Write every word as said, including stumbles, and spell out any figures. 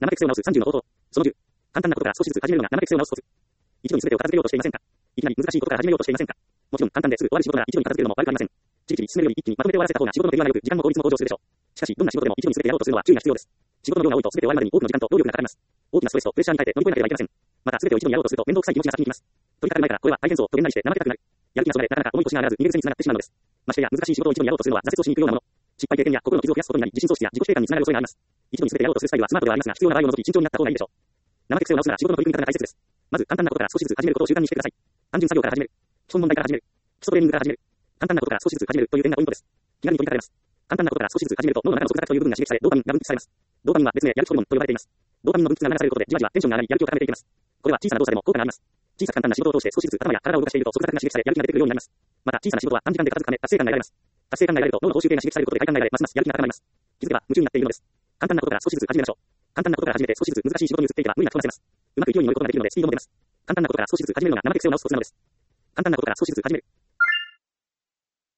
生血性を直すさんじゅうの方法。そのじゅう。簡単なことから少しずつ始めるのが生血性を直すコツ。一度に全てを片付けようとしていませんか？いきなり難しいことから始めようとしていませんか？もちろん簡単ですぐ終わる仕事なら一度に片付けるのも悪くありません。ちびちび進めるより一気にまとめて終わらせた方が仕事の手際が良く、時間の効率も向上するでしょう。しかし、どんな仕事でも一度に全てやろうとするのは注意が必要です。仕事の量が多いと全て終わるまでに多くの時間と労力がかかります。大きなストレスとプレッシャーに耐えて乗り越えなければいけません。また、全てを一度にやろうとすると面倒くさい気持ちが先に来ます。取り掛かる前からこれは大変そうと連打して怠けたくなる。やる気がそがれ、なかなか重い腰が上がらず逃げ癖につながってしまうのです。ましてや難しい仕事を一度にやろうとするのは挫折をしに行くようなもの。失敗経験や心の傷を増やすことになり、自信喪失や自己否定感につながる恐れがあります。一度に全てやろうとするスタイルはスマートではありますが、必要な場合を除き慎重になった方がいいでしょう。生血性を直すなら仕事の取り組み方が大切です。まず簡単なことから少しずつ始めることを習慣にしてください。単純作業から始める。基本問題から始める。基礎トレーニングから始める。簡単なことから少しずつ始めるという点がポイントです。気軽に取り掛かれます。簡単なことから少しずつ始めると脳の中の束縛という部分が刺激され、ドーパミンが分泌されます。ドーパミンは別名やる気ホルモンと呼ばれています。ドーパミンの分泌が流されることでじわじわテンションが上がり、やる気を高めていきます。これは小さな動作でも効果があります。小さく簡単な仕事を通して少しずつ頭や体を動かしていると、そこが刺激され、やる気が出てくるようになります。また、小さな仕事は短時間で片付くため、達成感が得られます。達成感が得られると、脳の報酬系が刺激されることで快感が得られ、ますますやる気が高まります。気づけば夢中になっているのです。簡単なことから少しずつ始めましょう。簡単なことから始めて少しずつ難しい仕事に移っていけば無理なくこなせます。うまく勢いに乗ることができるのでスピードも出ます。簡単なことから少しずつ始めるのが生血性を直すコツなのです。簡単なことから少しずつ始める。